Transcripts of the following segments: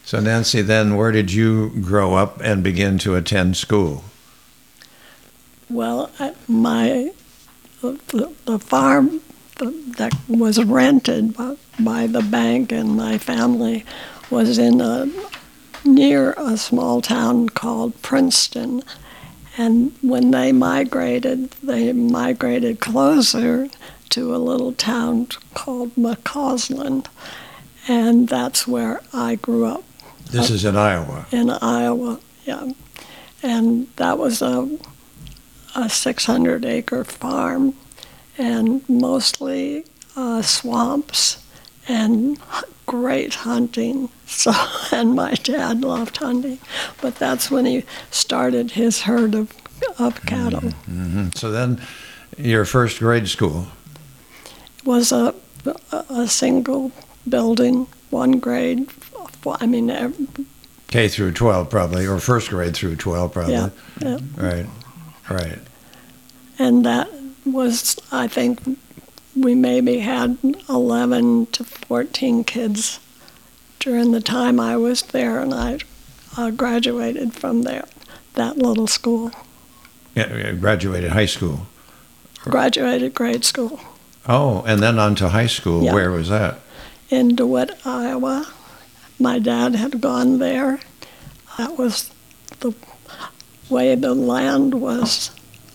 So Nancy, then where did you grow up and begin to attend school? Well, the farm that was rented by the bank and my family was near a small town called Princeton. And when they migrated closer to a little town called McCausland. And that's where I grew up. This is in Iowa? In Iowa, yeah. And that was a 600-acre farm, and mostly swamps and great hunting. So, and my dad loved hunting, but that's when he started his herd of cattle. Mm-hmm. So then, your first grade school was a single building, one grade. I mean, K through 12 probably, or first grade through 12 probably. Yeah. Right. And that was, I think, we maybe had 11 to 14 kids during the time I was there, and I graduated from there, that little school. Yeah, graduated high school. Graduated grade school. Oh, and then on to high school. Yeah. Where was that? In DeWitt, Iowa. My dad had gone there. That was the way the land was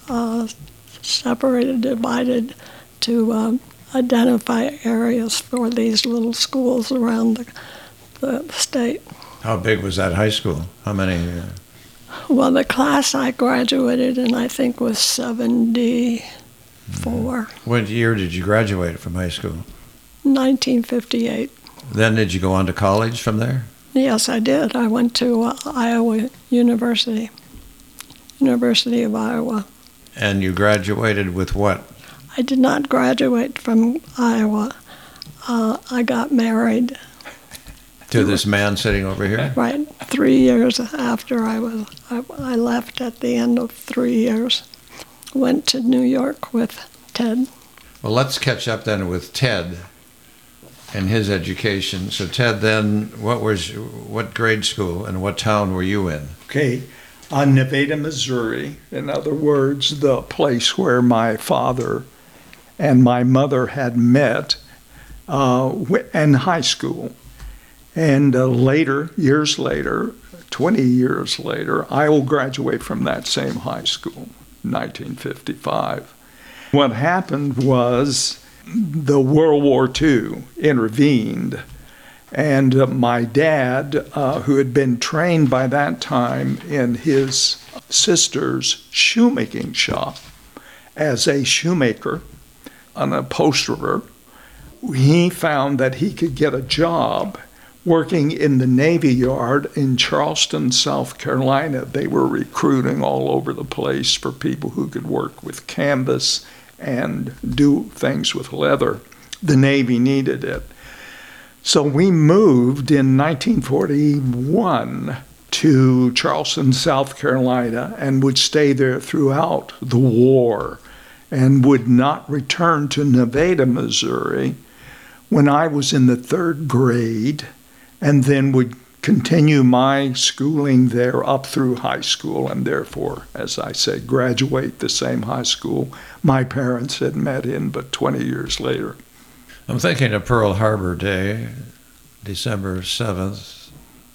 separated, divided to identify areas for these little schools around the state. How big was that high school? How many? Well, the class I graduated in, I think, was 74. What year did you graduate from high school? 1958. Then did you go on to college from there? Yes, I did. I went to Iowa University of Iowa. And you graduated with what? I did not graduate from Iowa. I got married. To this man sitting over here? Right, 3 years after I left at the end of 3 years. Went to New York with Ted. Well, let's catch up then with Ted and his education. So Ted, then what grade school and what town were you in? Okay, Nevada, Missouri. In other words, the place where my father and my mother had met in high school. And later, years later, 20 years later, I will graduate from that same high school, 1955. What happened was the World War II intervened, and my dad, who had been trained by that time in his sister's shoemaking shop as a shoemaker, an upholsterer, he found that he could get a job working in the Navy Yard in Charleston, South Carolina. They were recruiting all over the place for people who could work with canvas and do things with leather. The Navy needed it. So we moved in 1941 to Charleston, South Carolina, and would stay there throughout the war and would not return to Nevada, Missouri when I was in the 3rd grade, and then would continue my schooling there up through high school, and therefore, as I said, graduate the same high school my parents had met in, but 20 years later. I'm thinking of Pearl Harbor Day, December 7th,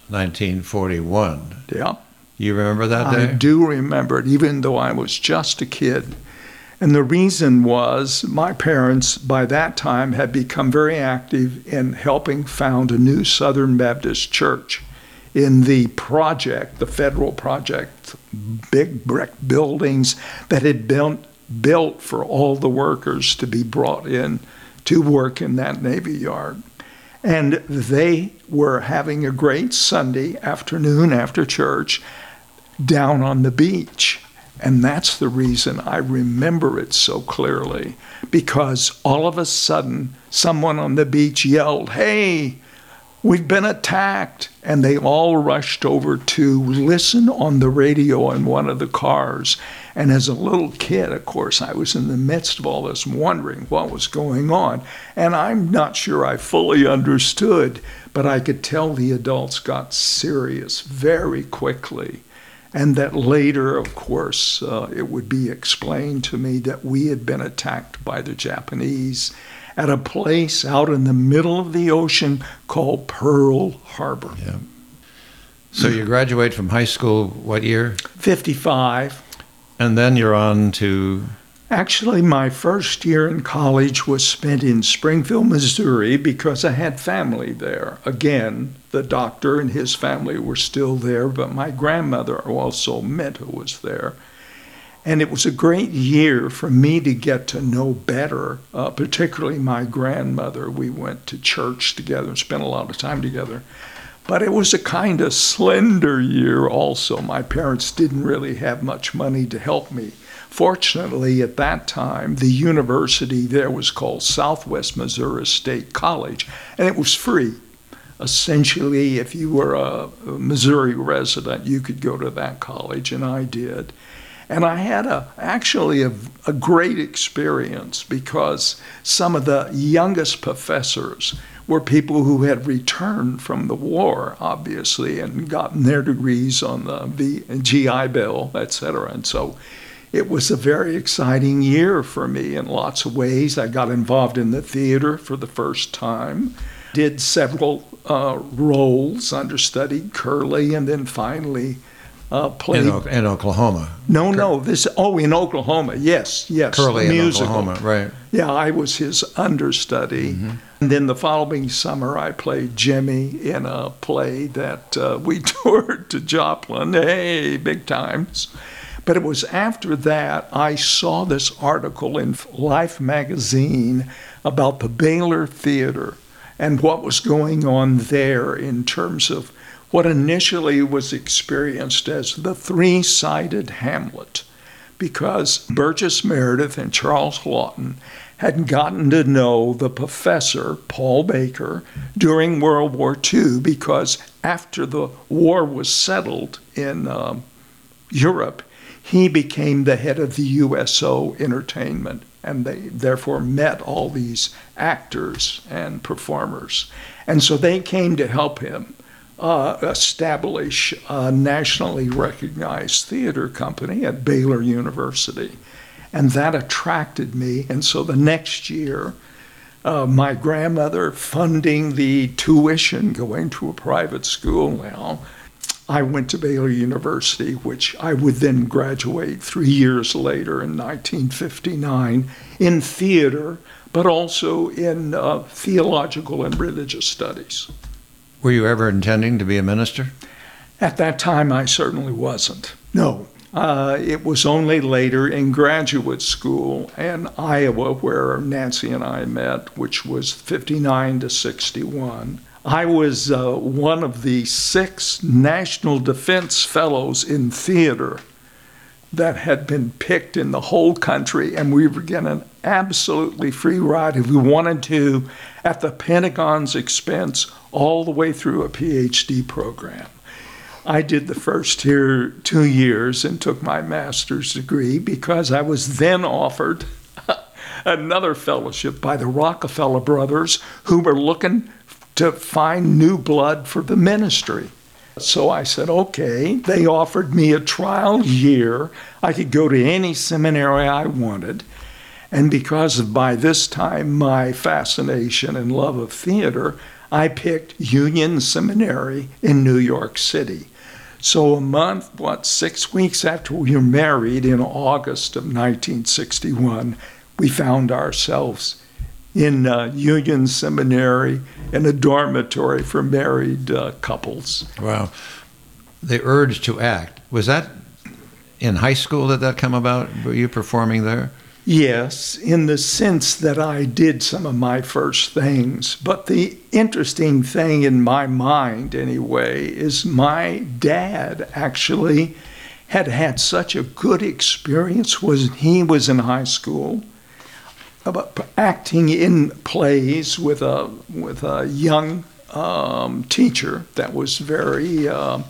1941. Yeah. You remember that day? I do remember it, even though I was just a kid. And the reason was my parents, by that time, had become very active in helping found a new Southern Baptist church in the project, the federal project, big brick buildings that had been built for all the workers to be brought in to work in that Navy Yard. And they were having a great Sunday afternoon after church down on the beach. And that's the reason I remember it so clearly, because all of a sudden, someone on the beach yelled, "Hey, we've been attacked." And they all rushed over to listen on the radio in one of the cars. And as a little kid, of course, I was in the midst of all this wondering what was going on. And I'm not sure I fully understood, but I could tell the adults got serious very quickly. And that later, of course, it would be explained to me that we had been attacked by the Japanese at a place out in the middle of the ocean called Pearl Harbor. Yeah. So you graduate from high school what year? 55. And then you're on to... Actually, my first year in college was spent in Springfield, Missouri, because I had family there. Again, the doctor and his family were still there, but my grandmother also, Minta, was there. And it was a great year for me to get to know better, particularly my grandmother. We went to church together and spent a lot of time together. But it was a kind of slender year also. My parents didn't really have much money to help me. Fortunately, at that time, the university there was called Southwest Missouri State College, and it was free. Essentially, if you were a Missouri resident, you could go to that college, and I did. And I had actually a great experience because some of the youngest professors were people who had returned from the war, obviously, and gotten their degrees on the GI Bill, et cetera. And so it was a very exciting year for me in lots of ways. I got involved in the theater for the first time, did several roles, understudied Curly, and then finally played... In Oklahoma. No, in Oklahoma, yes. Curly in musical. Oklahoma, right. Yeah, I was his understudy. Mm-hmm. And then the following summer, I played Jimmy in a play that we toured to Joplin. Hey, big times. But it was after that I saw this article in Life magazine about the Baylor Theater and what was going on there in terms of what initially was experienced as the three-sided Hamlet, because Burgess Meredith and Charles Laughton had gotten to know the professor, Paul Baker, during World War II, because after the war was settled in Europe, he became the head of the USO Entertainment, and they therefore met all these actors and performers. And so they came to help him establish a nationally recognized theater company at Baylor University. And that attracted me. And so the next year, my grandmother funding the tuition, going to a private school now, I went to Baylor University, which I would then graduate 3 years later in 1959 in theater, but also in theological and religious studies. Were you ever intending to be a minister? At that time, I certainly wasn't. No. It was only later in graduate school in Iowa, where Nancy and I met, which was 59 to 61. I was one of the 6 National Defense Fellows in theater that had been picked in the whole country, and we were getting an absolutely free ride if we wanted to, at the Pentagon's expense, all the way through a PhD program. I did the first 2 years and took my master's degree because I was then offered another fellowship by the Rockefeller brothers, who were looking to find new blood for the ministry. So I said, okay. They offered me a trial year. I could go to any seminary I wanted. And because of, by this time, my fascination and love of theater, I picked Union Seminary in New York City. So a month, 6 weeks after we were married in August of 1961, we found ourselves in Union Seminary in a dormitory for married couples. Wow. The urge to act, was that in high school that come about? Were you performing there? Yes, in the sense that I did some of my first things. But the interesting thing in my mind, anyway, is my dad actually had such a good experience when he was in high school about acting in plays with a young teacher that was very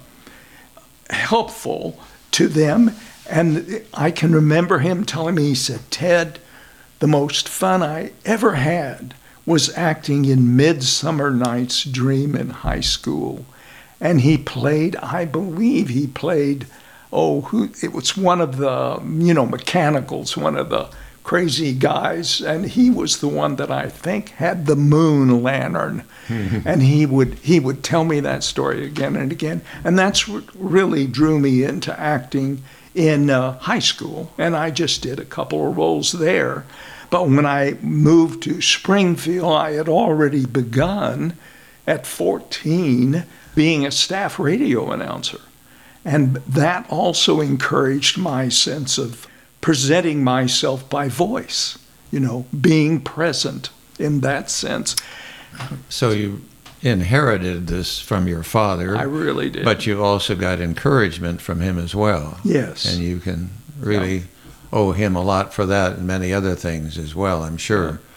helpful to them. And I can remember him telling me, he said, Ted, the most fun I ever had was acting in Midsummer Night's Dream in high school. And he played, I believe he played, it was one of the, mechanicals, one of the crazy guys. And he was the one that I think had the moon lantern. And he would tell me that story again and again. And that's what really drew me into acting in high school. And I just did a couple of roles there. But when I moved to Springfield, I had already begun at 14 being a staff radio announcer. And that also encouraged my sense of presenting myself by voice, being present in that sense. So you inherited this from your father. I really did. But you also got encouragement from him as well. Yes. And you can really owe him a lot for that and many other things as well, I'm sure.